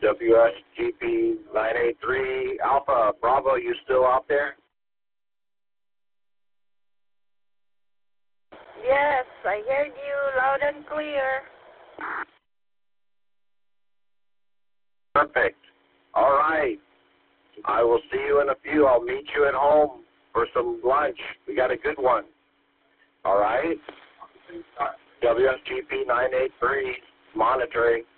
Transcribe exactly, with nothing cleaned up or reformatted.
W S G P nine eight three Alpha Bravo, you still out there? Yes, I heard you loud and clear. Perfect. All right. I will see you in a few. I'll meet you at home for some lunch. We got a good one. All right? W S G P nine eight three monitoring.